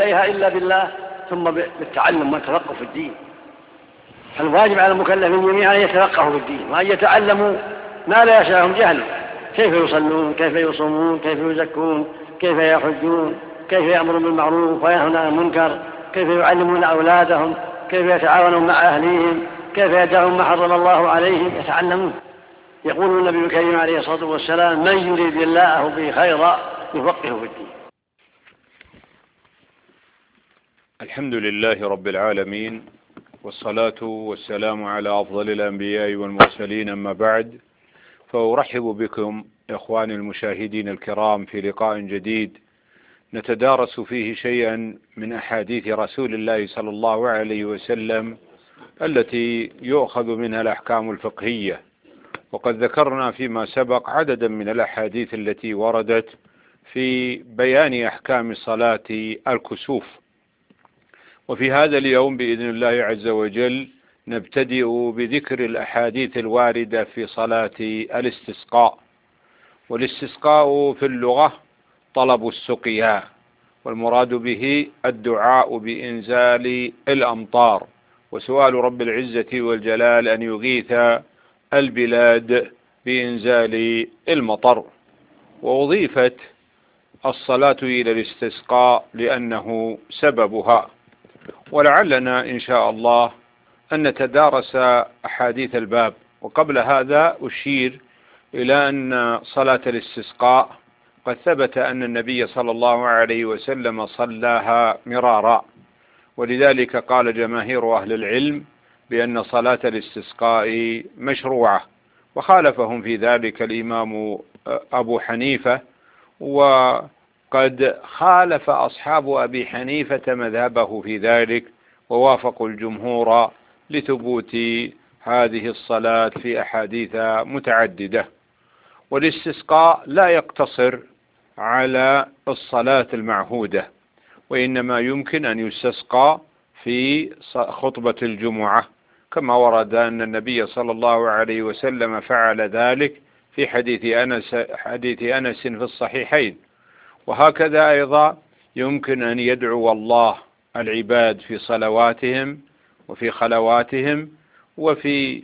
إليها إلا بالله ثم بالتعلم والتفقه في الدين. فالواجب على المكلفين جميعا أن يتفقهوا في الدين وأن يتعلموا ما لا يشاءهم جهله، كيف يصلون، كيف يصومون، كيف يزكون، كيف يحجون، كيف يأمرون بالمعروف وينهون عن المنكر، كيف يعلمون أولادهم، كيف يتعاونون مع أهليهم، كيف يدعون ما حرم الله عليهم، يتعلمون. يقول النبي الكريم عليه الصلاة والسلام: من يريد الله به خيرا يفقهه في الدين. الحمد لله رب العالمين، والصلاة والسلام على أفضل الأنبياء والمرسلين، أما بعد، فأرحب بكم إخواني المشاهدين الكرام في لقاء جديد نتدارس فيه شيئا من أحاديث رسول الله صلى الله عليه وسلم التي يؤخذ منها الأحكام الفقهية. وقد ذكرنا فيما سبق عددا من الأحاديث التي وردت في بيان أحكام صلاة الكسوف. وفي هذا اليوم بإذن الله عز وجل نبتدئ بذكر الأحاديث الواردة في صلاة الاستسقاء. والاستسقاء في اللغة طلب السقيا، والمراد به الدعاء بإنزال الأمطار وسؤال رب العزة والجلال أن يغيث البلاد بإنزال المطر. وأضيفت الصلاة إلى الاستسقاء لأنه سببها. ولعلنا إن شاء الله أن نتدارس أحاديث الباب. وقبل هذا أشير إلى أن صلاة الاستسقاء قد ثبت أن النبي صلى الله عليه وسلم صلاها مرارا، ولذلك قال جماهير أهل العلم بأن صلاة الاستسقاء مشروعة، وخالفهم في ذلك الإمام أبو حنيفة، وقد خالف أصحاب أبي حنيفة مذهبه في ذلك ووافقوا الجمهور لثبوت هذه الصلاة في أحاديث متعددة. والاستسقاء لا يقتصر على الصلاة المعهودة، وإنما يمكن أن يستسقى في خطبة الجمعة، كما ورد أن النبي صلى الله عليه وسلم فعل ذلك في حديث أنس في الصحيحين. وهكذا أيضا يمكن أن يدعو الله العباد في صلواتهم وفي خلواتهم وفي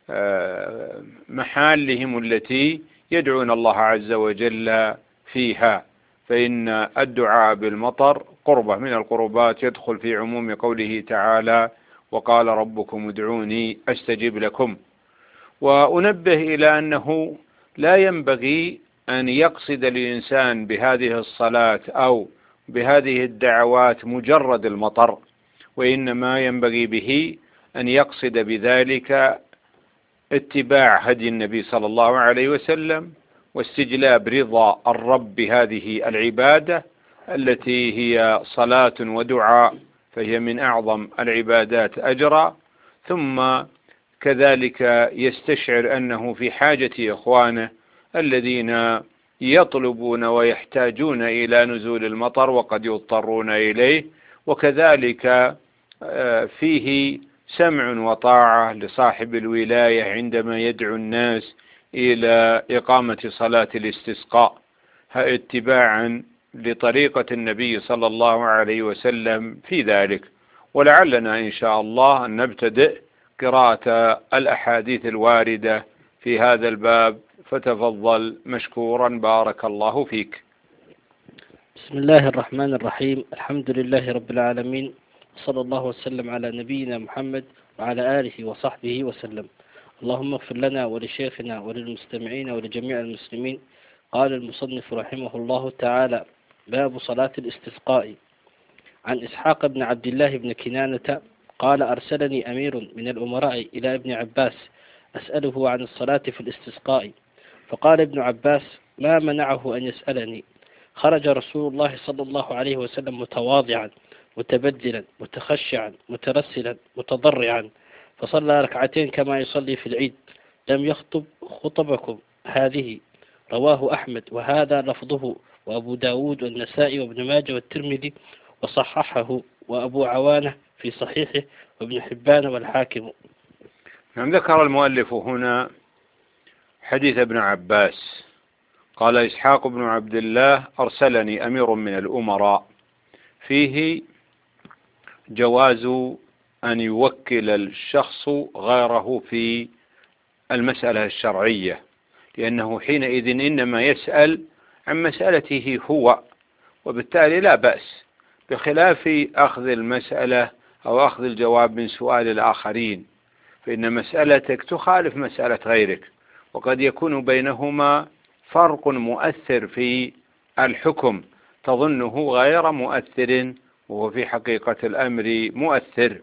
محالهم التي يدعون الله عز وجل فيها، فإن الدعاء بالمطر قربة من القربات يدخل في عموم قوله تعالى: وقال ربكم ادعوني أستجب لكم. وأنبه إلى أنه لا ينبغي أن يقصد الإنسان بهذه الصلاة أو بهذه الدعوات مجرد المطر، وإنما ينبغي به أن يقصد بذلك اتباع هدي النبي صلى الله عليه وسلم واستجلاب رضا الرب بهذه العبادة التي هي صلاة ودعاء، فهي من أعظم العبادات أجرا. ثم كذلك يستشعر أنه في حاجة إخوانه الذين يطلبون ويحتاجون إلى نزول المطر وقد يضطرون إليه، وكذلك فيه سمع وطاعة لصاحب الولاية عندما يدعو الناس إلى إقامة صلاة الاستسقاء اتباعا لطريقة النبي صلى الله عليه وسلم في ذلك. ولعلنا إن شاء الله أن نبتدئ قراءة الأحاديث الواردة في هذا الباب، فتفضل مشكورا بارك الله فيك. بسم الله الرحمن الرحيم. الحمد لله رب العالمين، صلى الله وسلم على نبينا محمد وعلى آله وصحبه وسلم. اللهم اغفر لنا ولشيخنا وللمستمعين ولجميع المسلمين. قال المصنف رحمه الله تعالى: باب صلاة الاستسقاء. عن إسحاق بن عبد الله بن كنانة قال: أرسلني أمير من الأمراء إلى ابن عباس أسأله عن الصلاة في الاستسقاء، فقال ابن عباس: ما منعه أن يسألني؟ خرج رسول الله صلى الله عليه وسلم متواضعا متبدلا متخشعا مترسلا متضرعا، فصلى ركعتين كما يصلي في العيد، لم يخطب خطبكم هذه. رواه أحمد وهذا لفظه، وأبو داود والنسائي وابن ماجه والترمذي وصححه، وأبو عوانة في صحيحه، وابن حبان والحاكم. ذكر المؤلف هنا حديث ابن عباس قال: إسحاق بن عبد الله أرسلني أمير من الأمراء فيه جواز أن يوكل الشخص غيره في المسألة الشرعية، لأنه حينئذ إنما يسأل عن مسألته هو، وبالتالي لا بأس، بخلاف أخذ المسألة أو أخذ الجواب من سؤال الآخرين، فإن مسألتك تخالف مسألة غيرك، وقد يكون بينهما فرق مؤثر في الحكم تظنه غير مؤثر وهو في حقيقة الأمر مؤثر.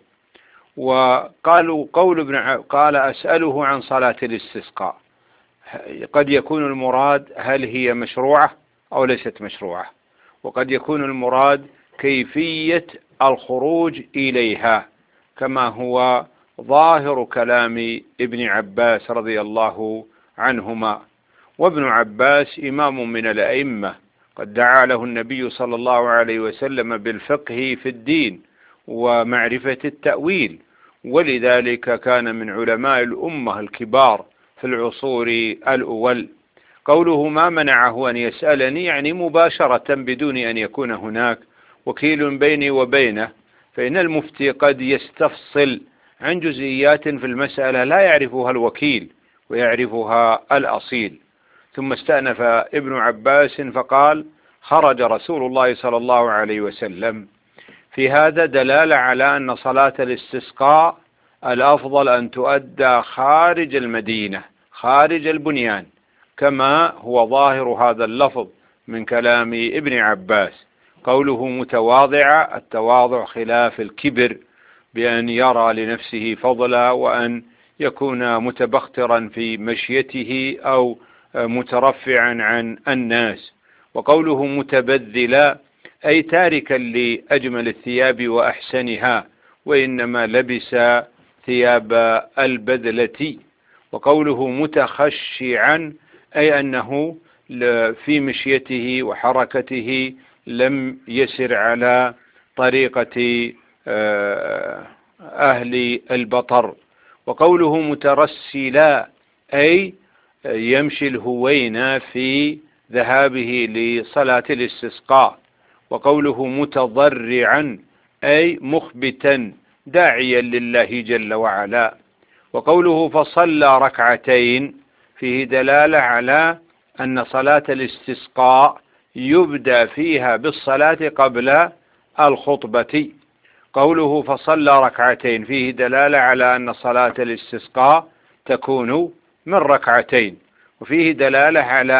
وقالوا قال أسأله عن صلاة الاستسقاء، قد يكون المراد هل هي مشروعة أو ليست مشروعة، وقد يكون المراد كيفية الخروج إليها، كما هو ظاهر كلام ابن عباس رضي الله عنهما. وابن عباس إمام من الأئمة، قد دعا له النبي صلى الله عليه وسلم بالفقه في الدين ومعرفة التأويل، ولذلك كان من علماء الأمة الكبار في العصور الأول. قوله ما منعه أن يسألني يعني مباشرة بدون أن يكون هناك وكيل بيني وبينه، فإن المفتي قد يستفصل عن جزئيات في المسألة لا يعرفها الوكيل ويعرفها الأصيل. ثم استأنف ابن عباس فقال خرج رسول الله صلى الله عليه وسلم. في هذا دلالة على أن صلاة الاستسقاء الأفضل أن تؤدى خارج المدينة خارج البنيان، كما هو ظاهر هذا اللفظ من كلام ابن عباس. قوله متواضعة، التواضع خلاف الكبر بأن يرى لنفسه فضلا وأن يكون متبخترا في مشيته أو مترفعا عن الناس. وقوله متبذلا أي تاركا لأجمل الثياب وأحسنها، وإنما لبس ثياب البذلة. وقوله متخشعا أي أنه في مشيته وحركته لم يسر على طريقة أهل البطر. وقوله مترسلا أي يمشي الهوين في ذهابه لصلاة الاستسقاء. وقوله متضرعا أي مخبتا داعيا لله جل وعلا. وقوله فصلى ركعتين فيه دلالة على أن صلاة الاستسقاء يبدأ فيها بالصلاة قبل الخطبة. قوله فصلى ركعتين فيه دلالة على أن صلاة الاستسقاء تكون من ركعتين، وفيه دلالة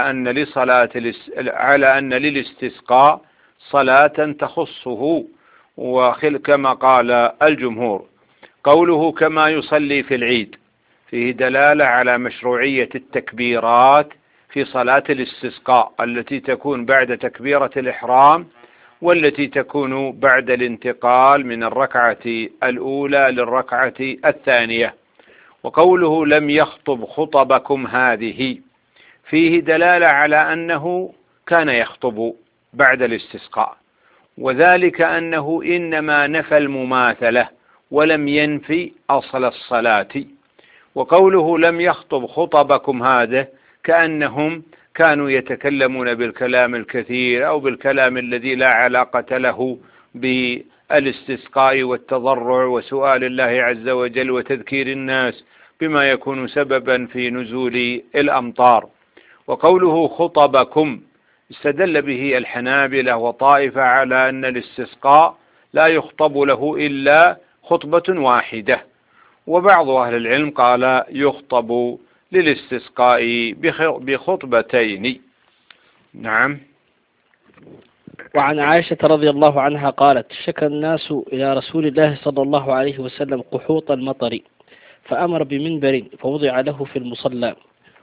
على أن للاستسقاء صلاة تخصه كما قال الجمهور. قوله كما يصلي في العيد فيه دلالة على مشروعية التكبيرات في صلاة الاستسقاء التي تكون بعد تكبيرة الإحرام والتي تكون بعد الانتقال من الركعة الأولى للركعة الثانية. وقوله لم يخطب خطبكم هذه فيه دلالة على أنه كان يخطب بعد الاستسقاء، وذلك أنه إنما نفى المماثلة ولم ينفي أصل الصلاة. وقوله لم يخطب خطبكم هذا كأنهم كانوا يتكلمون بالكلام الكثير أو بالكلام الذي لا علاقة له بالاستسقاء والتضرع وسؤال الله عز وجل وتذكير الناس بما يكون سببا في نزول الأمطار. وقوله خطبكم استدل به الحنابلة وطائفة على أن الاستسقاء لا يخطب له إلا خطبة واحدة، وبعض أهل العلم قال يخطب للاستسقاء بخطبتين. نعم. وعن عائشة رضي الله عنها قالت شكى الناس إلى رسول الله صلى الله عليه وسلم قحوط المطر فأمر بمنبر فوضع له في المصلى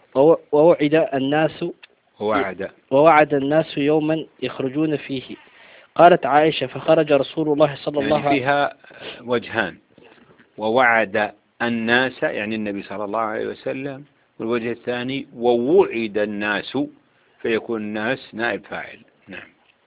ووعد الناس يوما يخرجون فيه. قالت عائشة فخرج رسول الله صلى الله عليه وسلم. فيها وجهان، ووعد الناس يعني النبي صلى الله عليه وسلم، والوجه الثاني ووعد الناس فيكون الناس نائب فاعل. نعم.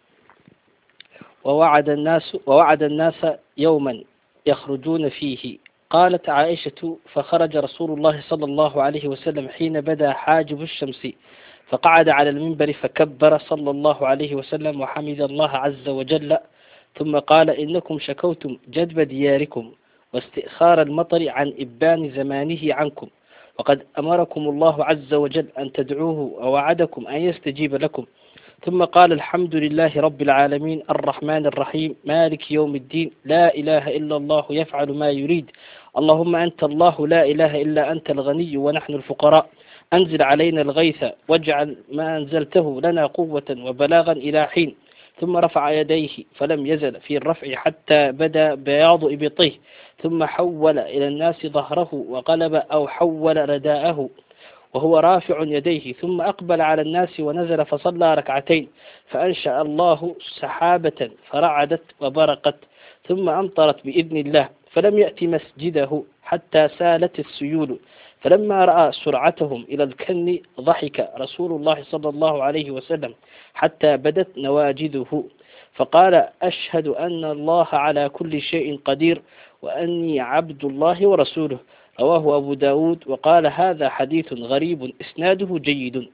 ووعد الناس يوما يخرجون فيه. قالت عائشة فخرج رسول الله صلى الله عليه وسلم حين بدا حاجب الشمس فقعد على المنبر فكبر صلى الله عليه وسلم وحمد الله عز وجل ثم قال إنكم شكوتم جدب دياركم واستئخار المطر عن إبان زمانه عنكم، وقد أمركم الله عز وجل أن تدعوه ووعدكم أن يستجيب لكم. ثم قال الحمد لله رب العالمين الرحمن الرحيم مالك يوم الدين لا إله إلا الله يفعل ما يريد، اللهم أنت الله لا إله إلا أنت الغني ونحن الفقراء، أنزل علينا الغيث واجعل ما أنزلته لنا قوة وبلاغا إلى حين. ثم رفع يديه فلم يزل في الرفع حتى بدا بياض إبطيه، ثم حول إلى الناس ظهره وقلب أو حول رداءه وهو رافع يديه، ثم أقبل على الناس ونزل فصلى ركعتين، فأنشأ الله سحابة فرعدت وبرقت ثم أمطرت بإذن الله، فلم يأت مسجده حتى سالت السيول. فلما رأى سرعتهم إلى الكن ضحك رسول الله صلى الله عليه وسلم حتى بدت نواجذه، فقال أشهد أن الله على كل شيء قدير وأني عبد الله ورسوله. رواه أبو داود وقال هذا حديث غريب إسناده جيد.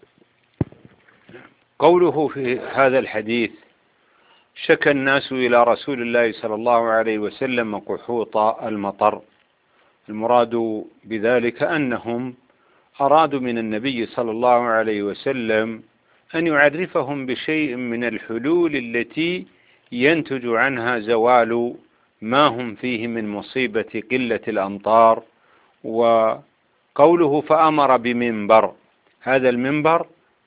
قوله في هذا الحديث شكى الناس إلى رسول الله صلى الله عليه وسلم قحوط المطر، المراد بذلك أنهم أرادوا من النبي صلى الله عليه وسلم أن يعرفهم بشيء من الحلول التي ينتج عنها زوال ما هم فيه من مصيبة قلة الأمطار. وقوله فأمر بمنبر، هذا المنبر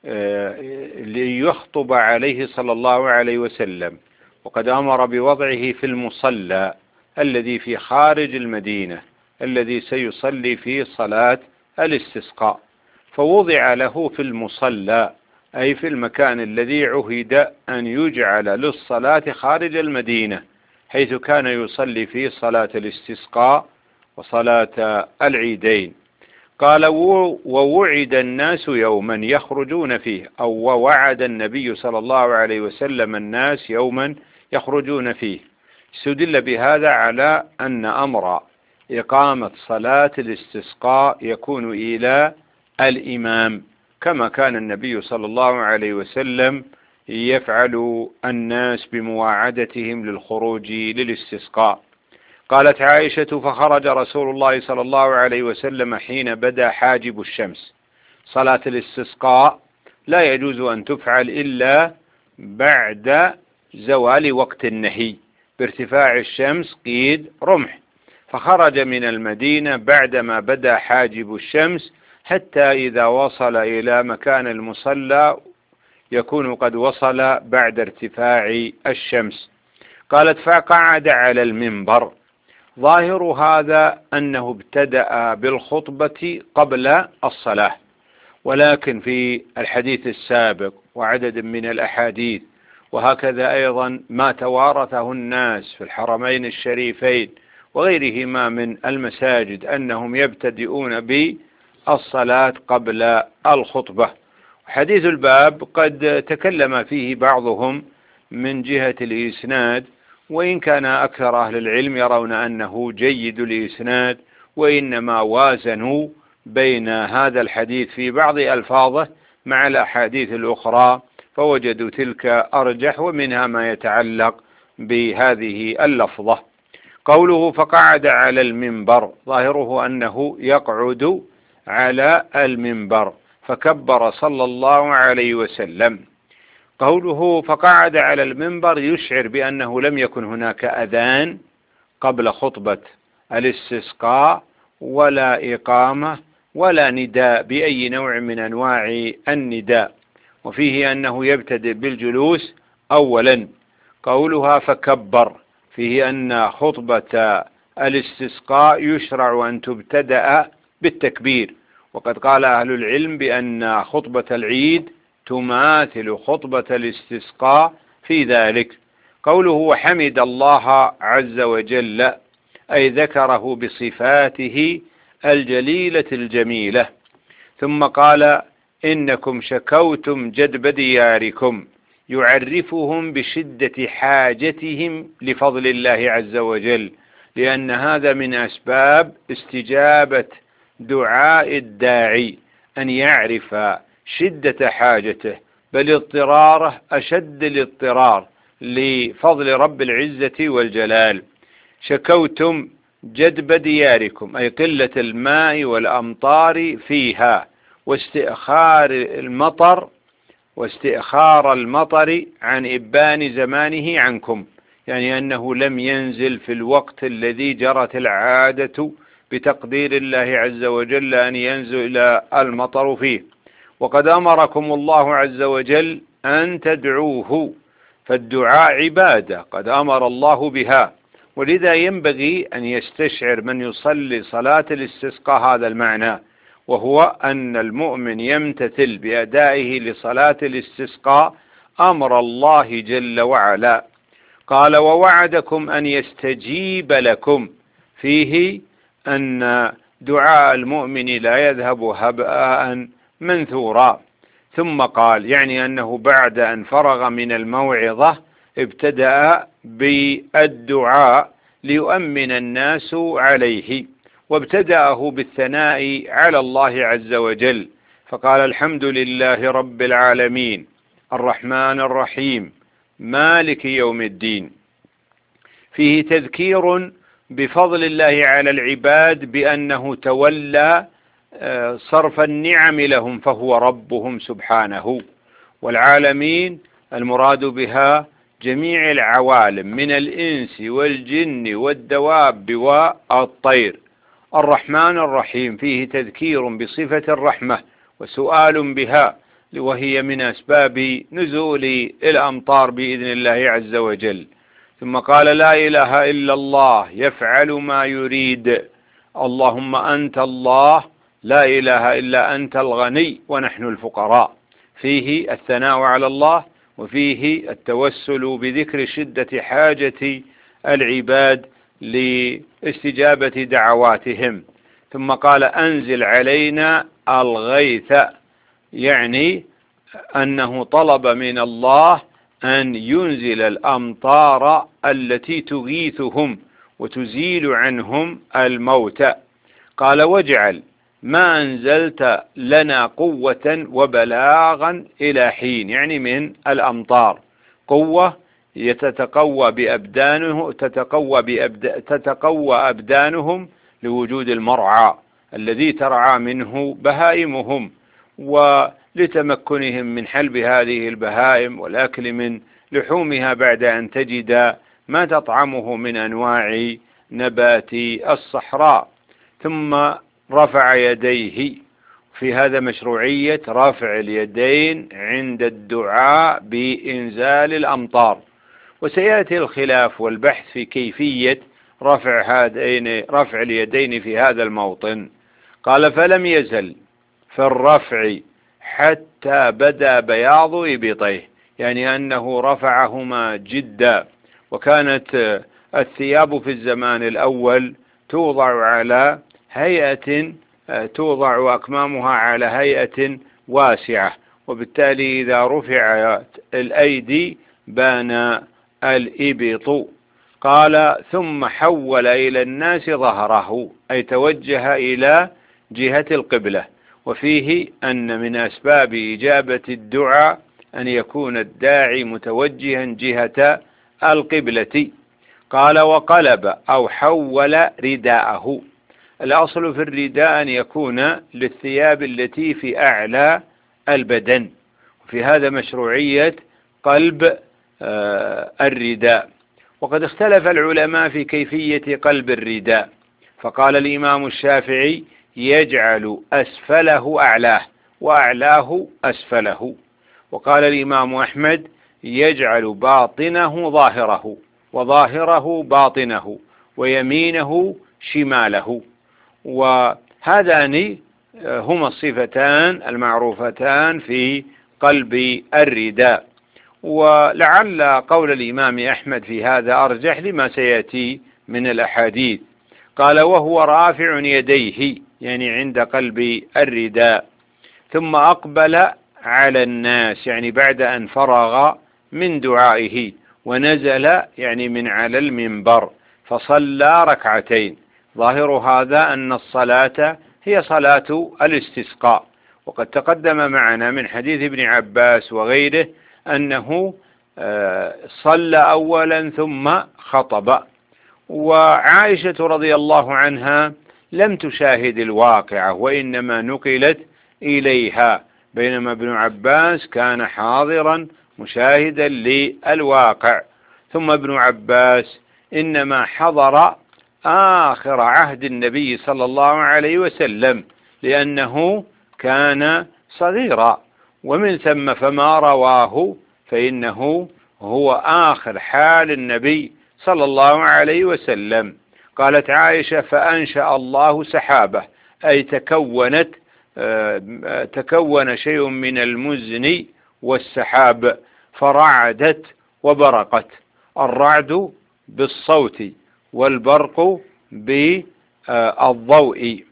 ليخطب عليه صلى الله عليه وسلم، وقد أمر بوضعه في المصلى الذي في خارج المدينة الذي سيصلي فيه صلاة الاستسقاء، فوضع له في المصلى أي في المكان الذي عهد أن يجعل للصلاة خارج المدينة، حيث كان يصلي فيه صلاة الاستسقاء وصلاة العيدين. قال ووعد الناس يوما يخرجون فيه، أو ووعد النبي صلى الله عليه وسلم الناس يوما يخرجون فيه. استدل بهذا على أن أمر إقامة صلاة الاستسقاء يكون إلى الإمام، كما كان النبي صلى الله عليه وسلم يفعل الناس بمواعدتهم للخروج للاستسقاء. قالت عائشة فخرج رسول الله صلى الله عليه وسلم حين بدا حاجب الشمس. صلاة الاستسقاء لا يجوز أن تفعل إلا بعد زوال وقت النهي بارتفاع الشمس قيد رمح، فخرج من المدينة بعدما بدا حاجب الشمس حتى إذا وصل إلى مكان المصلى يكون قد وصل بعد ارتفاع الشمس. قالت فقعد على المنبر. ظاهر هذا أنه ابتدأ بالخطبة قبل الصلاة، ولكن في الحديث السابق وعدد من الأحاديث وهكذا أيضا ما توارثه الناس في الحرمين الشريفين وغيرهما من المساجد أنهم يبتدئون بالصلاة قبل الخطبة. حديث الباب قد تكلم فيه بعضهم من جهة الإسناد، وإن كان أكثر أهل العلم يرون أنه جيد الإسناد، وإنما وازنوا بين هذا الحديث في بعض ألفاظه مع الأحاديث الأخرى فوجدوا تلك أرجح، ومنها ما يتعلق بهذه اللفظة. قوله فقعد على المنبر ظاهره أنه يقعد على المنبر فكبر صلى الله عليه وسلم. قوله فقعد على المنبر يشعر بأنه لم يكن هناك أذان قبل خطبة الاستسقاء ولا إقامة ولا نداء بأي نوع من أنواع النداء، وفيه أنه يبتدئ بالجلوس أولا. قولها فكبر فيه أن خطبة الاستسقاء يشرع أن تبتدأ بالتكبير، وقد قال أهل العلم بأن خطبة العيد تماثل خطبة الاستسقاء في ذلك. قوله وحمد الله عز وجل أي ذكره بصفاته الجليلة الجميلة. ثم قال إنكم شكوتم جدب دياركم، يعرفهم بشدة حاجتهم لفضل الله عز وجل، لأن هذا من أسباب استجابة دعاء الداعي أن يعرف شدة حاجته، بل اضطراره أشد الاضطرار، لفضل رب العزة والجلال. شكوتم جدب دياركم، أي قلة الماء والأمطار فيها، واستئخار المطر عن إبان زمانه عنكم، يعني أنه لم ينزل في الوقت الذي جرت العادة بتقدير الله عز وجل أن ينزل المطر فيه. وقد أمركم الله عز وجل أن تدعوه، فالدعاء عبادة قد أمر الله بها، ولذا ينبغي أن يستشعر من يصلي صلاة الاستسقاء هذا المعنى، وهو أن المؤمن يمتثل بأدائه لصلاة الاستسقاء أمر الله جل وعلا. قال ووعدكم أن يستجيب لكم، فيه أن دعاء المؤمن لا يذهب هباء منثورا. ثم قال يعني أنه بعد أن فرغ من الموعظة ابتدأ بالدعاء ليؤمن الناس عليه، وابتدأه بالثناء على الله عز وجل، فقال الحمد لله رب العالمين الرحمن الرحيم مالك يوم الدين. فيه تذكير بفضل الله على العباد بأنه تولى صرف النعم لهم، فهو ربهم سبحانه. والعالمين المراد بها جميع العوالم من الإنس والجن والدواب والطير. الرحمن الرحيم فيه تذكير بصفة الرحمة وسؤال بها، وهي من أسباب نزول الأمطار بإذن الله عز وجل. ثم قال لا إله إلا الله يفعل ما يريد، اللهم أنت الله لا إله إلا أنت الغني ونحن الفقراء. فيه الثناء على الله، وفيه التوسل بذكر شدة حاجة العباد لاستجابة دعواتهم. ثم قال أنزل علينا الغيث، يعني أنه طلب من الله أن ينزل الأمطار التي تغيثهم وتزيل عنهم الموت. قال واجعل ما أنزلت لنا قوة وبلاغا إلى حين، يعني من الأمطار قوة تتقوى أبدانهم لوجود المرعى الذي ترعى منه بهائمهم، ولتمكنهم من حلب هذه البهائم والأكل من لحومها بعد أن تجد ما تطعمه من أنواع نبات الصحراء. ثم رفع يديه، في هذا مشروعية رفع اليدين عند الدعاء بإنزال الأمطار، وسيأتي الخلاف والبحث في كيفية رفع اليدين في هذا الموطن. قال فلم يزل في الرفع حتى بدا بياض إبطيه، يعني أنه رفعهما جدا. وكانت الثياب في الزمان الأول توضع أكمامها على هيئة واسعة، وبالتالي إذا رفعت الأيدي بان الإبط. قال ثم حول إلى الناس ظهره، أي توجه إلى جهة القبلة. وفيه أن من أسباب إجابة الدعاء أن يكون الداعي متوجها جهة القبلة. قال وقلب أو حول رداءه، الأصل في الرداء أن يكون للثياب التي في أعلى البدن، وفي هذا مشروعية قلب الرداء. وقد اختلف العلماء في كيفية قلب الرداء، فقال الإمام الشافعي يجعل أسفله أعلاه وأعلاه أسفله، وقال الإمام أحمد يجعل باطنه ظاهره وظاهره باطنه ويمينه شماله. وهذان هما الصفتان المعروفتان في قلب الرداء. ولعل قول الإمام أحمد في هذا أرجح لما سيأتي من الأحاديث. قال وهو رافع يديه، يعني عند قلب الرداء، ثم أقبل على الناس، يعني بعد أن فرغ من دعائه، ونزل يعني من على المنبر فصلى ركعتين. ظاهر هذا أن الصلاة هي صلاة الاستسقاء، وقد تقدم معنا من حديث ابن عباس وغيره أنه صلى أولا ثم خطب. وعائشة رضي الله عنها لم تشاهد الواقعة وإنما نقلت إليها، بينما ابن عباس كان حاضرا مشاهدا للواقع. ثم ابن عباس إنما حضر آخر عهد النبي صلى الله عليه وسلم لأنه كان صغيرا، ومن ثم فما رواه فإنه هو آخر حال النبي صلى الله عليه وسلم. قالت عائشة: فأنشأ الله سحابة، أي تكون شيء من المزن والسحاب فرعدت وبرقت، الرعد بالصوت والبرق بالضوء،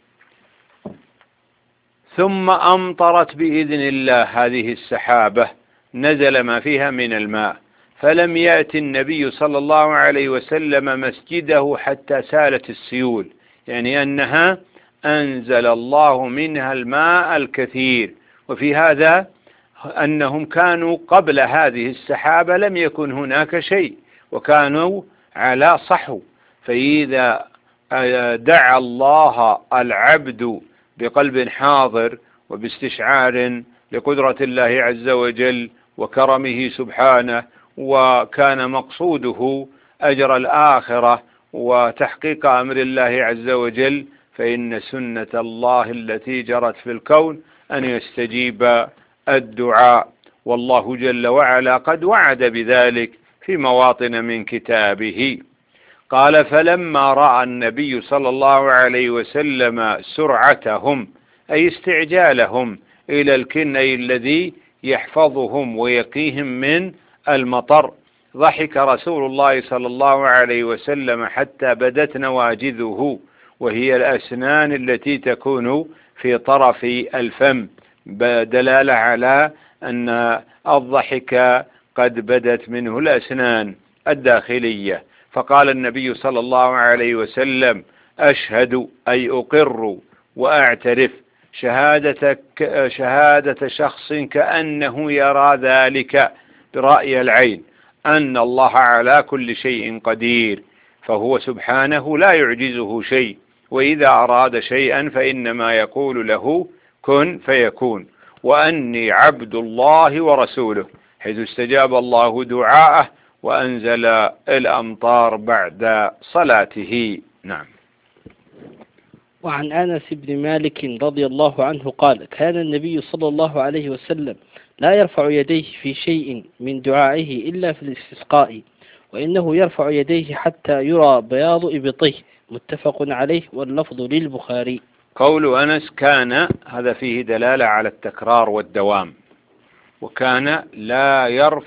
ثم أمطرت بإذن الله هذه السحابة، نزل ما فيها من الماء، فلم يأتي النبي صلى الله عليه وسلم مسجده حتى سالت السيول، يعني أنها أنزل الله منها الماء الكثير. وفي هذا أنهم كانوا قبل هذه السحابة لم يكن هناك شيء، وكانوا على صحو، فإذا دعا الله العبد بقلب حاضر وباستشعار لقدرة الله عز وجل وكرمه سبحانه، وكان مقصوده أجر الآخرة وتحقيق أمر الله عز وجل، فإن سنة الله التي جرت في الكون أن يستجيب الدعاء، والله جل وعلا قد وعد بذلك في مواطن من كتابه. قال: فلما رأى النبي صلى الله عليه وسلم سرعتهم، أي استعجالهم إلى الكني الذي يحفظهم ويقيهم من المطر، ضحك رسول الله صلى الله عليه وسلم حتى بدت نواجذه، وهي الأسنان التي تكون في طرف الفم، دلالة على أن الضحك قد بدت منه الأسنان الداخلية. فقال النبي صلى الله عليه وسلم: أشهد، أي أقر وأعترف، شهادة شخص كأنه يرى ذلك برأي العين، أن الله على كل شيء قدير، فهو سبحانه لا يعجزه شيء، وإذا أراد شيئا فإنما يقول له كن فيكون، وأني عبد الله ورسوله، حيث استجاب الله دعاءه وأنزل الأمطار بعد صلاته. نعم. وعن أنس بن مالك رضي الله عنه قال: كان النبي صلى الله عليه وسلم لا يرفع يديه في شيء من دعائه إلا في الاستسقاء، وإنه يرفع يديه حتى يرى بياض إبطيه، متفق عليه، واللفظ للبخاري. قول أنس كان، هذا فيه دلالة على التكرار والدوام، وكان لا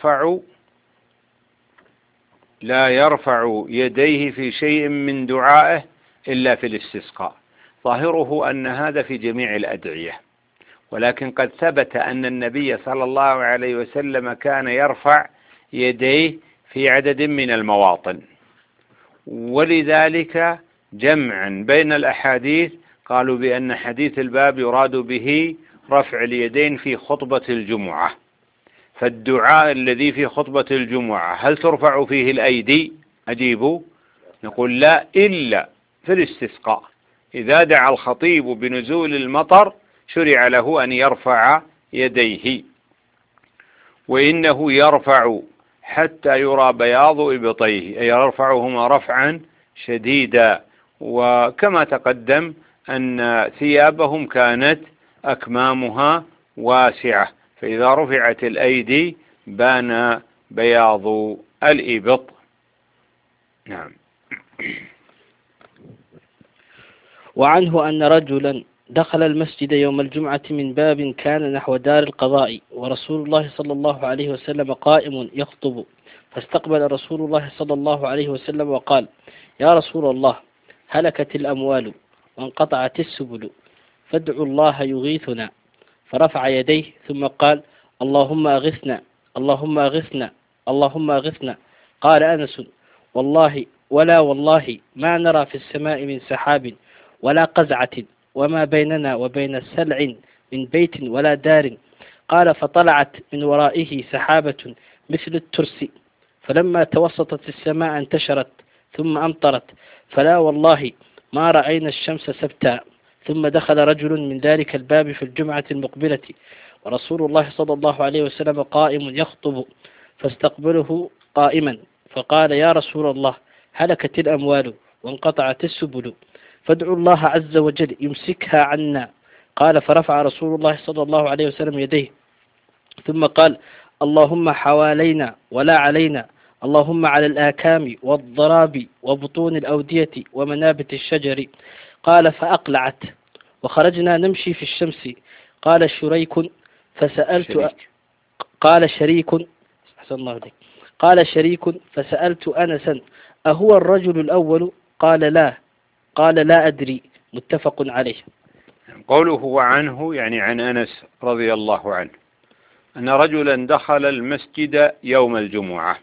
يرفع يديه في شيء من دعائه إلا في الاستسقاء. ظاهره أن هذا في جميع الأدعية، ولكن قد ثبت أن النبي صلى الله عليه وسلم كان يرفع يديه في عدد من المواطن، ولذلك جمعا بين الأحاديث قالوا بأن حديث الباب يراد به رفع اليدين في خطبة الجمعة. فالدعاء الذي في خطبة الجمعة هل ترفع فيه الأيدي؟ أجيبوا، نقول لا، إلا في الاستسقاء، إذا دعا الخطيب بنزول المطر شرع له أن يرفع يديه، وإنه يرفع حتى يرى بياض إبطيه، أي يرفعهما رفعا شديدا. وكما تقدم أن ثيابهم كانت أكمامها واسعة، فإذا رفعت الأيدي بان بياض الإبط. نعم. وعنه أن رجلا دخل المسجد يوم الجمعة من باب كان نحو دار القضاء، ورسول الله صلى الله عليه وسلم قائم يخطب، فاستقبل رسول الله صلى الله عليه وسلم وقال: يا رسول الله، هلكت الأموال وانقطعت السبل، فادعوا الله يغيثنا. فرفع يديه ثم قال: اللهم أغثنا، اللهم أغثنا، اللهم أغثنا. قال أنس: والله ولا والله ما نرى في السماء من سحاب ولا قزعة، وما بيننا وبين سلع من بيت ولا دار. قال: فطلعت من ورائه سحابة مثل الترس، فلما توسطت السماء انتشرت ثم أمطرت، فلا والله ما رأينا الشمس سبتا. ثم دخل رجل من ذلك الباب في الجمعة المقبلة ورسول الله صلى الله عليه وسلم قائم يخطب، فاستقبله قائما فقال: يا رسول الله، هلكت الأموال وانقطعت السبل، فادعوا الله عز وجل يمسكها عنا. قال: فرفع رسول الله صلى الله عليه وسلم يديه ثم قال: اللهم حوالينا ولا علينا، اللهم على الآكام والضراب وبطون الأودية ومنابت الشجر. قال: فأقلعت وخرجنا نمشي في الشمس. قال شريك قال شريك أحسن الله عليك. قال شريك فسألت أنسا: أهو الرجل الأول؟ قال: لا. قال: لا أدري. متفق عليه. قوله عنه يعني عن أنس رضي الله عنه أن رجلا دخل المسجد يوم الجمعة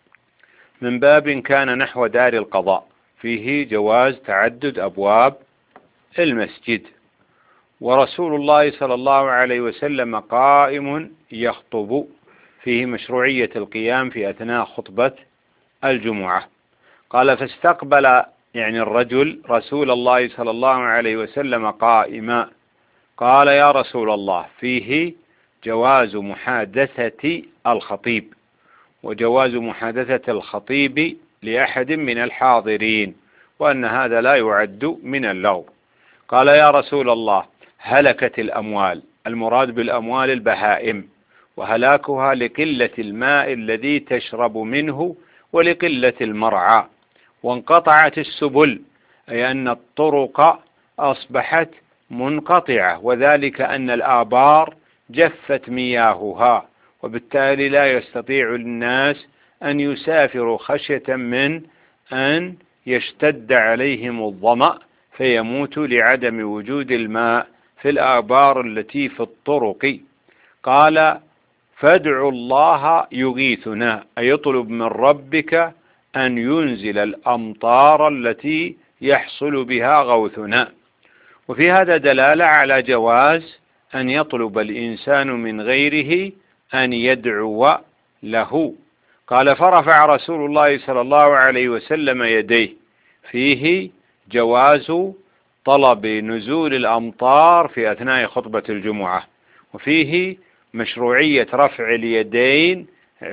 من باب كان نحو دار القضاء، فيه جواز تعدد أبواب المسجد، ورسول الله صلى الله عليه وسلم قائم يخطب، فيه مشروعية القيام في أثناء خطبة الجمعة. قال: فاستقبل يعني الرجل رسول الله صلى الله عليه وسلم قائما. قال: يا رسول الله، فيه جواز محادثة الخطيب، وجواز محادثة الخطيب لأحد من الحاضرين، وأن هذا لا يعد من اللغو. قال: يا رسول الله، هلكت الأموال، المراد بالأموال البهائم، وهلاكها لقلة الماء الذي تشرب منه ولقلة المرعى، وانقطعت السبل، أي أن الطرق أصبحت منقطعة، وذلك أن الآبار جفت مياهها، وبالتالي لا يستطيع الناس أن يسافروا خشية من أن يشتد عليهم الظمأ فيموتوا لعدم وجود الماء في الآبار التي في الطرق. قال: فادعوا الله يغيثنا، أي يطلب من ربك أن ينزل الأمطار التي يحصل بها غوثنا. وفي هذا دلالة على جواز أن يطلب الإنسان من غيره أن يدعو له. قال: فرفع رسول الله صلى الله عليه وسلم يديه، فيه جواز طلب نزول الأمطار في أثناء خطبة الجمعة، وفيه مشروعية رفع اليدين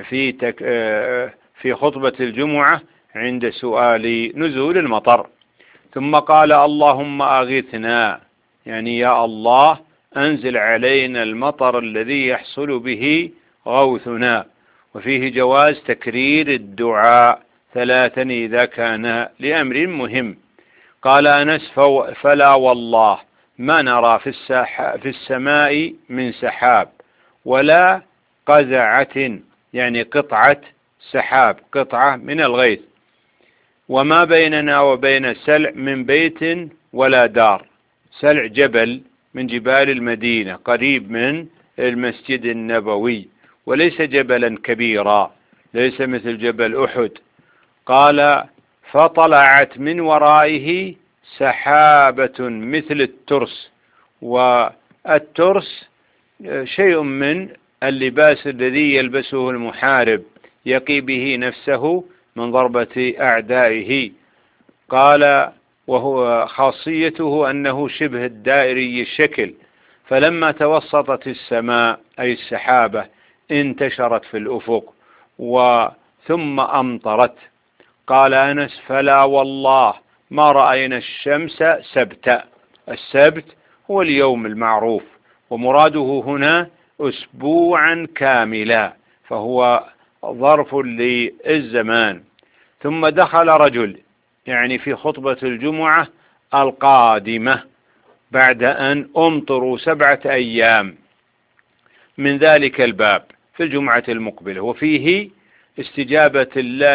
في خطبة الجمعة عند سؤال نزول المطر. ثم قال: اللهم أغثنا، يعني يا الله أنزل علينا المطر الذي يحصل به غوثنا. وفيه جواز تكرير الدعاء 3 إذا كان لأمر مهم. قال أنس: فلا والله ما نرى في السماء من سحاب ولا قزعة، يعني قطعة سحاب، قطعة من الغيث، وما بيننا وبين سلع من بيت ولا دار. سلع جبل من جبال المدينة قريب من المسجد النبوي، وليس جبلا كبيرا، ليس مثل جبل أحد. قال: فطلعت من ورائه سحابة مثل الترس، والترس شيء من اللباس الذي يلبسه المحارب يقي به نفسه من ضربة أعدائه. قال: وهو خاصيته أنه شبه الدائري الشكل، فلما توسطت السماء أي السحابة انتشرت في الأفق ثم أمطرت. قال أنس: فلا والله ما رأينا الشمس سبتا. السبت هو اليوم المعروف، ومراده هنا أسبوعا كاملا، فهو ظرف للزمان. ثم دخل رجل، يعني في خطبة الجمعة القادمة بعد أن أمطروا 7 أيام من ذلك الباب في الجمعة المقبلة، وفيه استجابة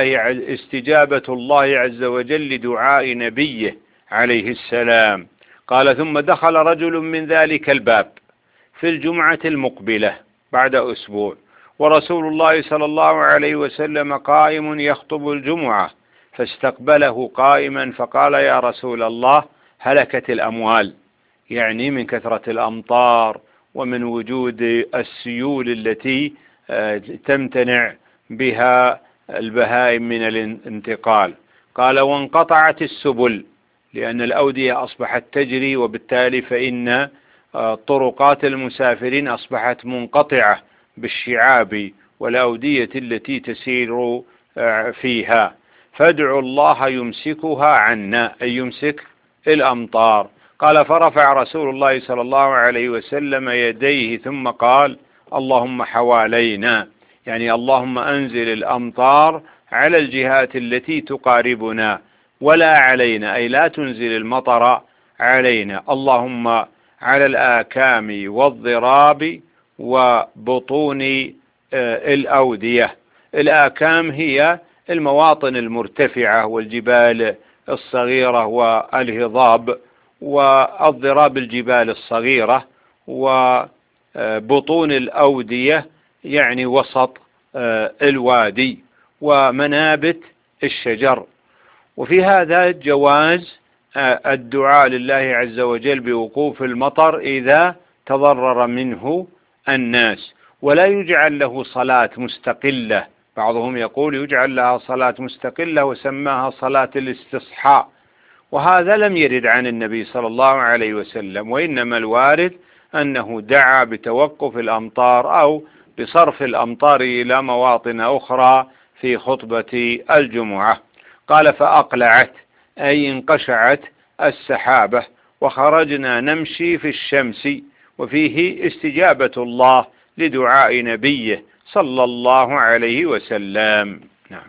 الله عز وجل لدعاء نبيه عليه السلام. قال: ثم دخل رجل من ذلك الباب في الجمعة المقبلة بعد أسبوع، ورسول الله صلى الله عليه وسلم قائم يخطب الجمعة، فاستقبله قائما فقال: يا رسول الله، هلكت الأموال، يعني من كثرة الأمطار ومن وجود السيول التي تمتنع بها البهائم من الانتقال. قال وانقطعت السبل، لأن الأودية أصبحت تجري، وبالتالي فإن طرقات المسافرين أصبحت منقطعة بالشعاب والأودية التي تسير فيها، فادعوا الله يمسكها عنا، أي يمسك الأمطار. قال فرفع رسول الله صلى الله عليه وسلم يديه ثم قال اللهم حوالينا، يعني اللهم أنزل الأمطار على الجهات التي تقاربنا ولا علينا، أي لا تنزل المطر علينا. اللهم على الآكام والضراب وبطون الأودية. الآكام هي المواطن المرتفعة والجبال الصغيرة والهضاب، والضراب الجبال الصغيرة، وبطون الأودية يعني وسط الوادي، ومنابت الشجر. وفي هذا جواز الدعاء لله عز وجل بوقوف المطر إذا تضرر منه الناس، ولا يجعل له صلاة مستقلة. بعضهم يقول يجعل لها صلاة مستقلة وسماها صلاة الاستصحاء، وهذا لم يرد عن النبي صلى الله عليه وسلم، وإنما الوارد أنه دعا بتوقف الأمطار أو بصرف الأمطار إلى مواطن أخرى في خطبة الجمعة. قال فأقلعت، أي انقشعت السحابة، وخرجنا نمشي في الشمس، وفيه استجابة الله لدعاء نبيه صلى الله عليه وسلم. نعم.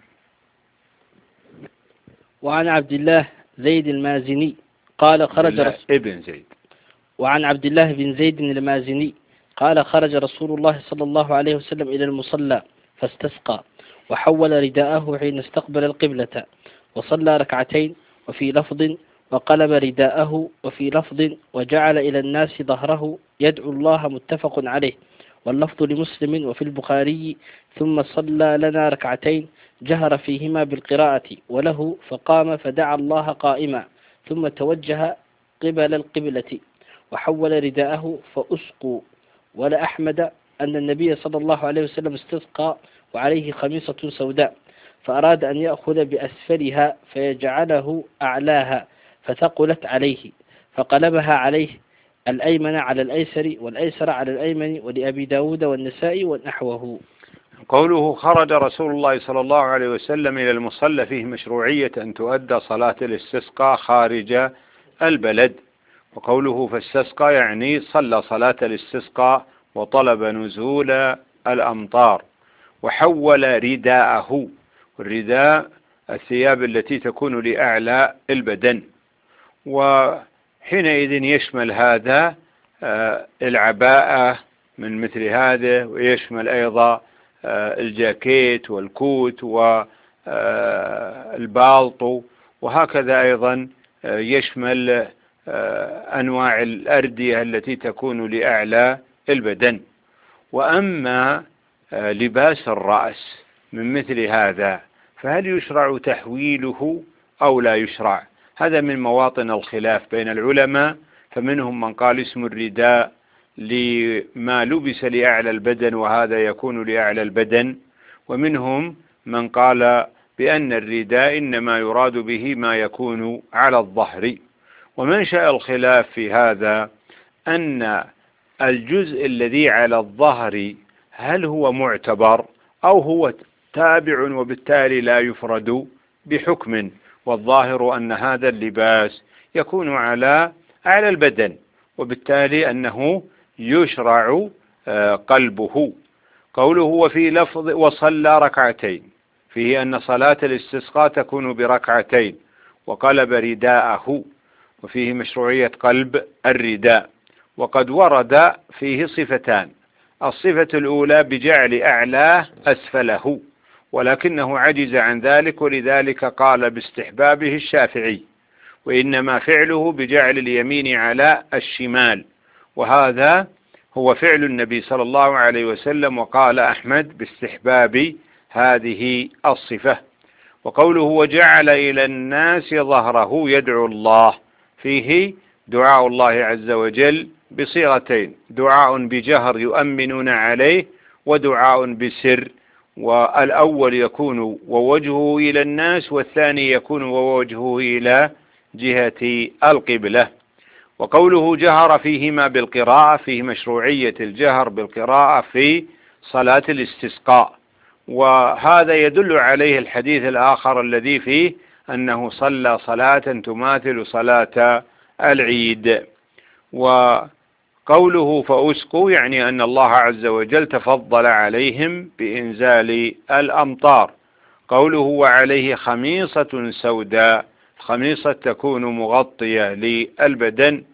وعن عبد الله زيد المازني قال خرج ابن زيد. وعن عبد الله بن زيد المازني قال خرج رسول الله صلى الله عليه وسلم إلى المصلى فاستسقى، وحول رداءه حين استقبل القبلة، وصلى ركعتين، وفي لفظ وقلب رداءه، وفي لفظ وجعل إلى الناس ظهره يدعو الله، متفق عليه، واللفظ لمسلم وفي البخاري ثم صلى لنا ركعتين جهر فيهما بالقراءة، وله فقام فدعا الله قائما ثم توجه قبل القبلة وحول رداءه فأسقوا. ولأحمد أن النبي صلى الله عليه وسلم استسقى وعليه خميصة سوداء، فأراد أن يأخذ بأسفلها فيجعله أعلاها فثقلت عليه، فقلبها عليه الأيمن على الأيسر والأيسر على الأيمن، ولأبي داود والنسائي ونحوه. قوله خرج رسول الله صلى الله عليه وسلم إلى المصلى فيه مشروعية أن تؤدى صلاة الاستسقاء خارج البلد. وقوله فاستسقى يعني صلى صلاة الاستسقاء وطلب نزول الأمطار. وحول رداءه، والرداء الثياب التي تكون لأعلى البدن، وحينئذ يشمل هذا العباءة من مثل هذا، ويشمل أيضا الجاكيت والكوت والبالطو، وهكذا أيضا يشمل أنواع الأردية التي تكون لأعلى البدن. وأما لباس الرأس من مثل هذا فهل يشرع تحويله أو لا يشرع؟ هذا من مواطن الخلاف بين العلماء، فمنهم من قال اسم الرداء لما لبس لأعلى البدن وهذا يكون لأعلى البدن، ومنهم من قال بأن الرداء إنما يراد به ما يكون على الظهر. ومنشأ الخلاف في هذا أن الجزء الذي على الظهر هل هو معتبر أو هو تابع وبالتالي لا يفرد بحكم، والظاهر أن هذا اللباس يكون على البدن، وبالتالي أنه يشرع قلبه. قوله وفي لفظ وصلى ركعتين فيه أن صلاة الاستسقاء تكون بركعتين، وقلب رداءه، وفيه مشروعية قلب الرداء. وقد ورد فيه صفتان، الصفة الأولى بجعل أعلاه أسفله، ولكنه عجز عن ذلك، ولذلك قال باستحبابه الشافعي، وإنما فعله بجعل اليمين على الشمال، وهذا هو فعل النبي صلى الله عليه وسلم، وقال أحمد باستحباب هذه الصفة. وقوله وجعل إلى الناس ظهره يدعو الله فيه دعاء الله عز وجل بصيغتين، دعاء بجهر يؤمنون عليه، ودعاء بسر والأول يكون ووجهه إلى الناس، والثاني يكون ووجهه إلى جهة القبلة. وقوله جهر فيهما بالقراءة، فيه مشروعية الجهر بالقراءة في صلاة الاستسقاء، وهذا يدل عليه الحديث الآخر الذي فيه أنه صلى صلاة تماثل صلاة العيد. وقوله فأسقوا يعني أن الله عز وجل تفضل عليهم بإنزال الأمطار. قوله وعليه خميصة سوداء، الخميصة تكون مغطية للبدن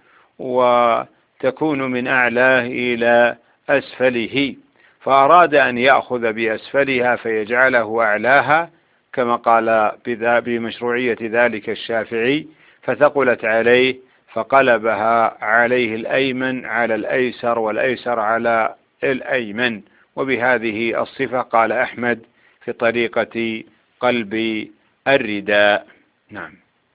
وتكون من أعلاه إلى أسفله، فأراد أن يأخذ بأسفلها فيجعله أعلاها كما قال بمشروعية ذلك الشافعي، فثقلت عليه فقلبها عليه الأيمن على الأيسر والأيسر على الأيمن، وبهذه الصفة قال أحمد في طريقة قلب الرداء. نعم.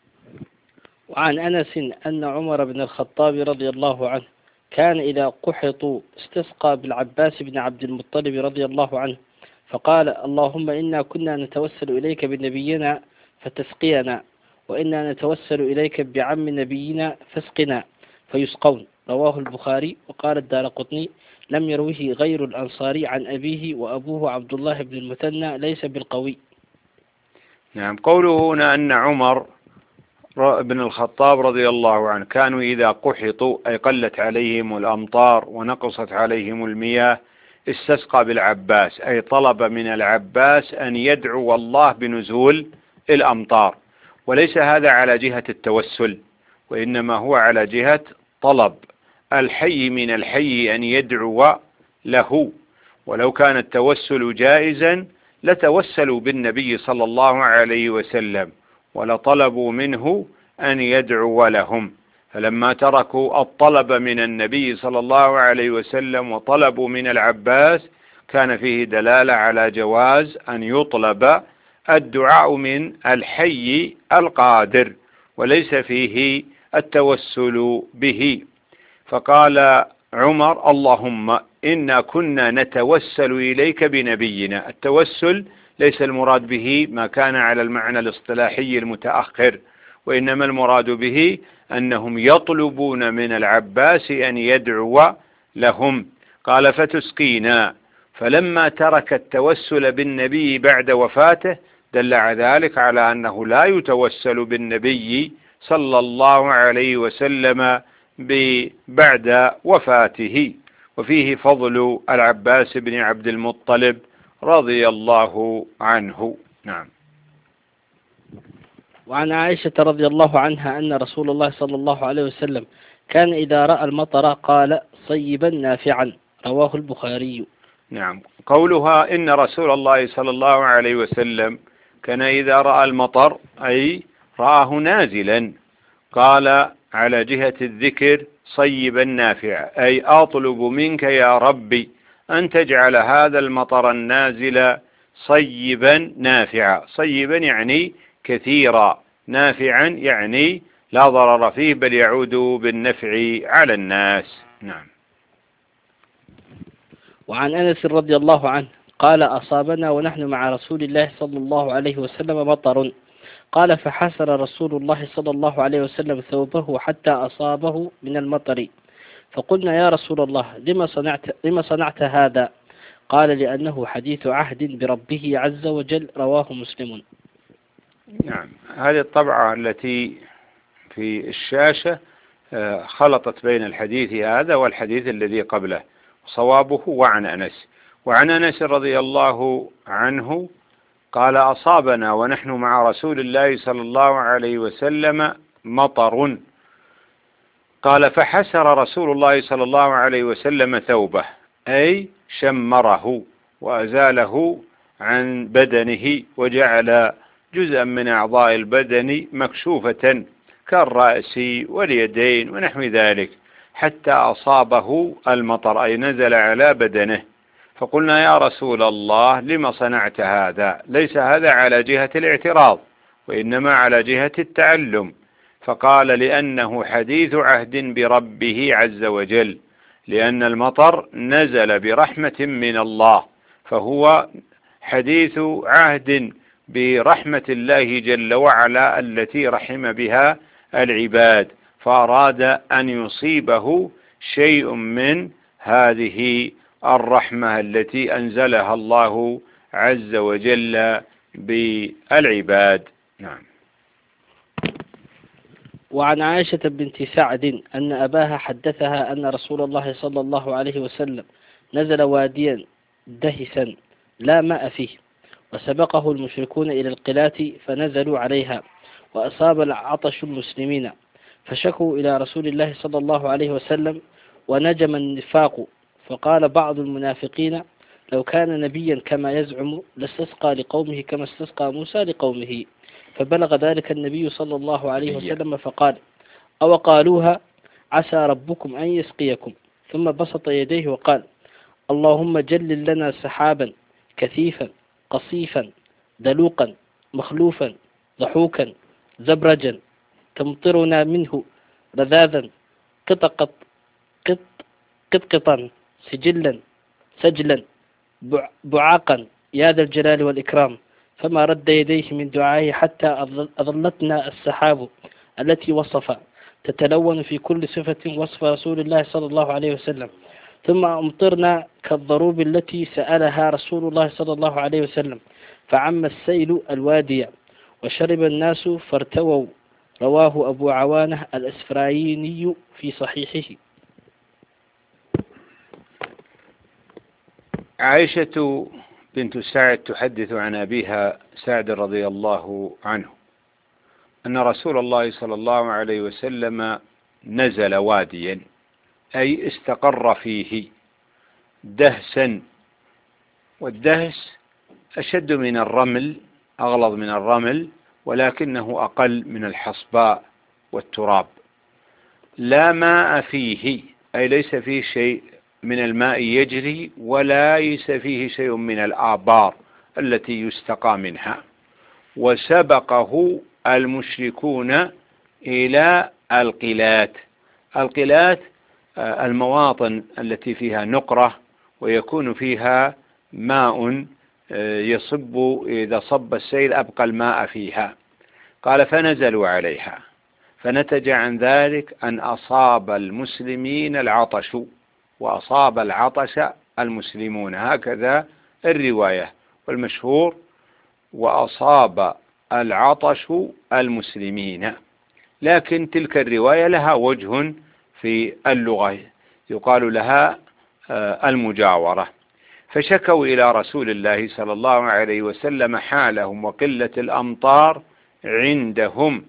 وعن أنس أن عمر بن الخطاب رضي الله عنه كان إذا قحطوا استسقى بالعباس بن عبد المطلب رضي الله عنه فقال اللهم إنا كنا نتوسل إليك بنبينا فتسقينا، وإنا نتوسل إليك بعم نبينا فاسقنا، فيسقون. رواه البخاري. وقال الدارقطني لم يروه غير الأنصاري عن أبيه، وأبوه عبد الله بن المثنى ليس بالقوي. نعم. قوله هنا أن عمر بن الخطاب رضي الله عنه كانوا إذا قحطوا أي قلت عليهم الأمطار ونقصت عليهم المياه استسقى بالعباس، أي طلب من العباس أن يدعو الله بنزول الأمطار، وليس هذا على جهة التوسل، وإنما هو على جهة طلب الحي من الحي أن يدعو له. ولو كان التوسل جائزا لتوسلوا بالنبي صلى الله عليه وسلم ولطلبوا منه أن يدعو لهم، فلما تركوا الطلب من النبي صلى الله عليه وسلم وطلبوا من العباس كان فيه دلالة على جواز أن يطلب الدعاء من الحي القادر، وليس فيه التوسل به. فقال عمر اللهم إنا كنا نتوسل إليك بنبينا. التوسل ليس المراد به ما كان على المعنى الاصطلاحي المتأخر، وإنما المراد به أنهم يطلبون من العباس أن يدعو لهم. قال فتسقينا، فلما ترك التوسل بالنبي بعد وفاته دل ذلك على أنه لا يتوسل بالنبي صلى الله عليه وسلم بعد وفاته. وفيه فضل العباس بن عبد المطلب رضي الله عنه. نعم. وعن عائشة رضي الله عنها أن رسول الله صلى الله عليه وسلم كان إذا رأى المطر قال صيبا نافعا. رواه البخاري. نعم. قولها إن رسول الله صلى الله عليه وسلم كان إذا رأى المطر أي رآه نازلا، قال على جهة الذكر صيبا نافعا، أي أطلب منك يا ربي أن تجعل هذا المطر النازل صيبا نافعا. صيبا يعني كثيرا، نافعا يعني لا ضرر فيه بل يعود بالنفع على الناس. نعم. وعن أنس رضي الله عنه قال أصابنا ونحن مع رسول الله صلى الله عليه وسلم مطر، قال فحسر رسول الله صلى الله عليه وسلم ثوبه حتى أصابه من المطر، فقلنا يا رسول الله لما صنعت هذا؟ قال لأنه حديث عهد بربه عز وجل. رواه مسلم. نعم. هذه الطبعة التي في الشاشة خلطت بين الحديث هذا والحديث الذي قبله، صوابه وعن أنس رضي الله عنه قال أصابنا ونحن مع رسول الله صلى الله عليه وسلم مطر، قال فحسر رسول الله صلى الله عليه وسلم ثوبه، أي شمره وأزاله عن بدنه وجعل جزءا من أعضاء البدن مكشوفة كالرأس واليدين ونحو ذلك حتى أصابه المطر، أي نزل على بدنه. فقلنا يا رسول الله لما صنعت هذا؟ ليس هذا على جهة الاعتراض وإنما على جهة التعلم. فقال لأنه حديث عهد بربه عز وجل، لأن المطر نزل برحمة من الله، فهو حديث عهد برحمة الله جل وعلا التي رحم بها العباد، فأراد أن يصيبه شيء من هذه الرحمة التي أنزلها الله عز وجل بالعباد. نعم. وعن عائشة بنت سعد أن أباها حدثها أن رسول الله صلى الله عليه وسلم نزل واديا دهسا لا ماء فيه، وسبقه المشركون إلى القلاة فنزلوا عليها، وأصاب العطش المسلمين، فشكوا إلى رسول الله صلى الله عليه وسلم، ونجم النفاق، فقال بعض المنافقين: لو كان نبيا كما يزعم لاستسقى لقومه كما استسقى موسى لقومه. فبلغ ذلك النبي صلى الله عليه وسلم فقال: أو قالوها عسى ربكم أن يسقيكم. ثم بسط يديه وقال: اللهم جلل لنا سحابا كثيفا قصيفا دلوقا مخلوفا ضحوكا زبرجا تمطرنا منه رذاذا قطقطا سجلا سجلا بعاقا يا ذا الجلال والإكرام. فما رد يديه من دعائه حتى أظلتنا السحاب التي وصف، تتلون في كل صفة وصف رسول الله صلى الله عليه وسلم. ثم أمطرنا كالضروب التي سألها رسول الله صلى الله عليه وسلم، فعم السيل الوادي وشرب الناس فارتووا. رواه أبو عوانة الأسفرايني في صحيحه. عائشة بنت سعد تحدث عن أبيها سعد رضي الله عنه أن رسول الله صلى الله عليه وسلم نزل واديا، أي استقر فيه دهسا، والدهس أشد من الرمل، أغلظ من الرمل، ولكنه أقل من الحصباء والتراب. لا ماء فيه، أي ليس فيه شيء من الماء يجري، ولا ليس فيه شيء من الآبار التي يستقى منها. وسبقه المشركون إلى القلات. القلات المواطن التي فيها نقرة ويكون فيها ماء يصب، إذا صب السيل أبقى الماء فيها. قال: فنزلوا عليها، فنتج عن ذلك أن أصاب المسلمين العطش، وأصاب العطش المسلمون، هكذا الرواية، والمشهور وأصاب العطش المسلمين. لكن تلك الرواية لها وجه في اللغة يقال لها المجاورة. فشكوا إلى رسول الله صلى الله عليه وسلم حالهم وقلة الأمطار عندهم،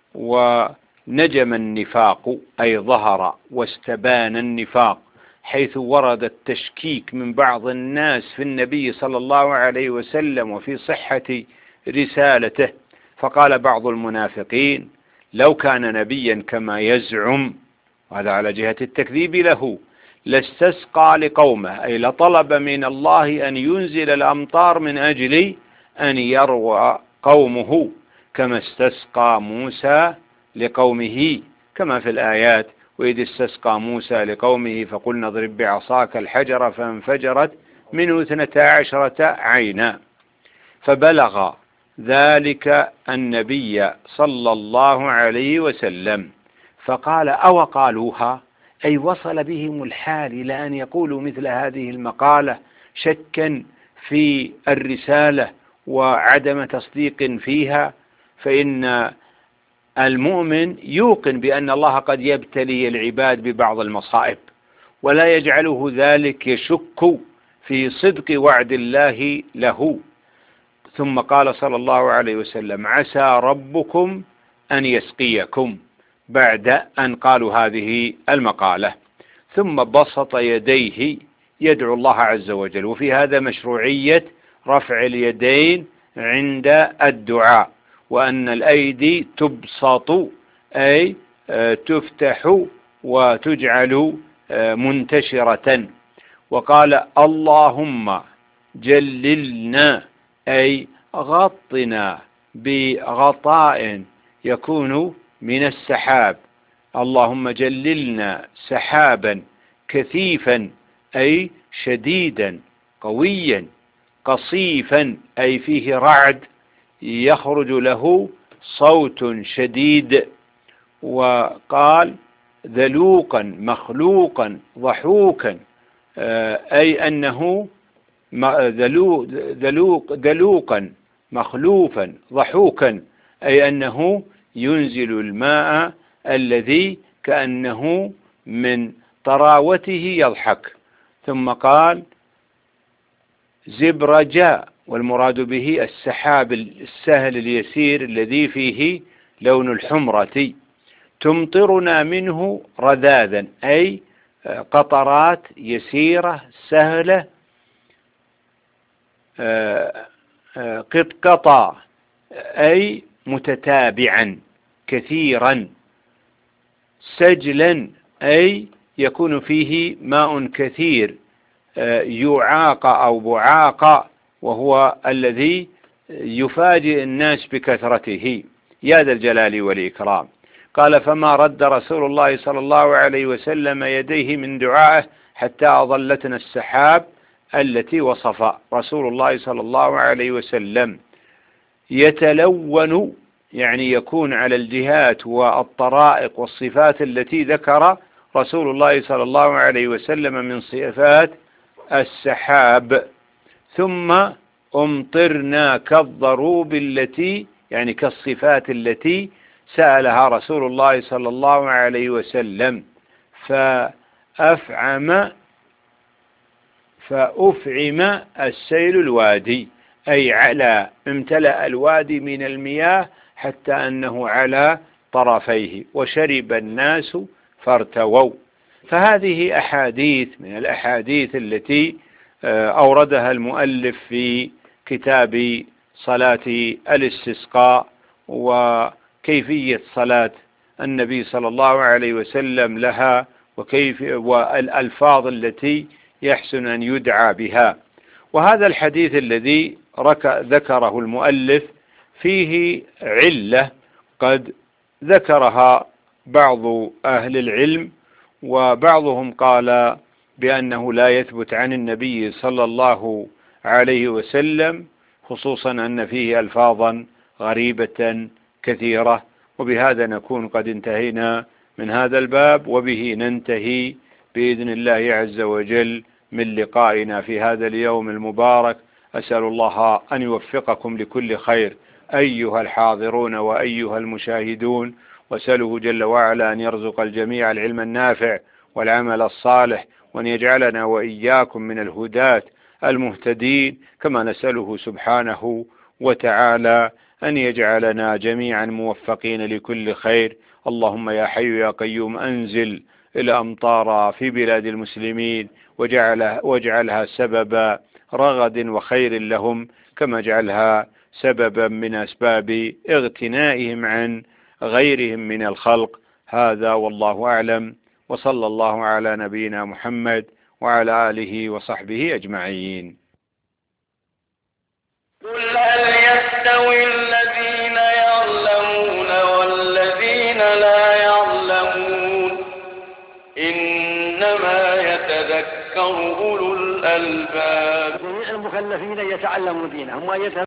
ونجم النفاق، أي ظهر واستبان النفاق، حيث ورد التشكيك من بعض الناس في النبي صلى الله عليه وسلم وفي صحة رسالته. فقال بعض المنافقين: لو كان نبيا كما يزعم، وهذا على جهة التكذيب له، لاستسقى لقومه، أي لطلب من الله أن ينزل الأمطار من أجل أن يروى قومه، كما استسقى موسى لقومه، كما في الآيات: وإذ استسقى موسى لقومه فقلنا اضرب بعصاك الحجر فانفجرت منه 12 عينا. فبلغ ذلك النبي صلى الله عليه وسلم فقال: أو قالوها، أي وصل بهم الحال إلى أن يقولوا مثل هذه المقالة شكا في الرسالة وعدم تصديق فيها. فإن المؤمن يوقن بأن الله قد يبتلي العباد ببعض المصائب، ولا يجعله ذلك يشك في صدق وعد الله له. ثم قال صلى الله عليه وسلم: عسى ربكم أن يسقيكم، بعد أن قالوا هذه المقالة. ثم بسط يديه يدعو الله عز وجل. وفي هذا مشروعية رفع اليدين عند الدعاء، وأن الأيدي تبسط، أي تفتح وتجعل منتشرة. وقال: اللهم جللنا، أي غطنا بغطاء يكون من السحاب. اللهم جللنا سحابا كثيفا، أي شديدا قويا قصيفا أي فيه رعد يخرج له صوت شديد. وقال ذلوقا مخلوقا ضحوكا، أي أنه ذلوقا مخلوفا ضحوكا، أي أنه ينزل الماء الذي كأنه من طراوته يضحك. ثم قال زبرجاء، والمراد به السحاب السهل اليسير الذي فيه لون الحمرة، تمطرنا منه رذاذا، أي قطرات يسيرة سهلة، قطقطا أي متتابعا كثيرا، سجلا أي يكون فيه ماء كثير، يعاق أو بعاق، وهو الذي يفاجئ الناس بكثرته يا ذا الجلال والإكرام. قال فما رد رسول الله صلى الله عليه وسلم يديه من دعائه حتى أظلتنا السحاب التي وصف رسول الله صلى الله عليه وسلم. يتلون يعني يكون على الجهات والطرائق والصفات التي ذكر رسول الله صلى الله عليه وسلم من صفات السحاب. ثم أمطرنا كالضروب التي، يعني كالصفات التي سألها رسول الله صلى الله عليه وسلم. فأفعم السيل الوادي، أي على امتلأ الوادي من المياه حتى أنه على طرفيه، وشرب الناس فارتووا. فهذه أحاديث من الأحاديث التي أوردها المؤلف في كتاب صلاة الاستسقاء وكيفية صلاة النبي صلى الله عليه وسلم لها، والألفاظ التي يحسن أن يدعى بها. وهذا الحديث الذي ذكره المؤلف فيه علة قد ذكرها بعض أهل العلم، وبعضهم قال بأنه لا يثبت عن النبي صلى الله عليه وسلم، خصوصا أن فيه ألفاظا غريبة كثيرة. وبهذا نكون قد انتهينا من هذا الباب، وبه ننتهي بإذن الله عز وجل من لقائنا في هذا اليوم المبارك. أسأل الله أن يوفقكم لكل خير أيها الحاضرون وأيها المشاهدون، وأسأله جل وعلا أن يرزق الجميع العلم النافع والعمل الصالح، وأن يجعلنا وإياكم من الهداة المهتدين، كما نسأله سبحانه وتعالى أن يجعلنا جميعا موفقين لكل خير. اللهم يا حي يا قيوم أنزل الأمطار في بلاد المسلمين، واجعلها سبب رغد وخير لهم، كما اجعلها سببا من أسباب اغتنائهم عن غيرهم من الخلق. هذا والله أعلم، وصلى الله على نبينا محمد وعلى آله وصحبه أجمعين. قل هل يستوي الذين يعلمون والذين لا يعلمون؟ إنما يتذكر أولو الألباب. المكلفين يتعلمون دينهم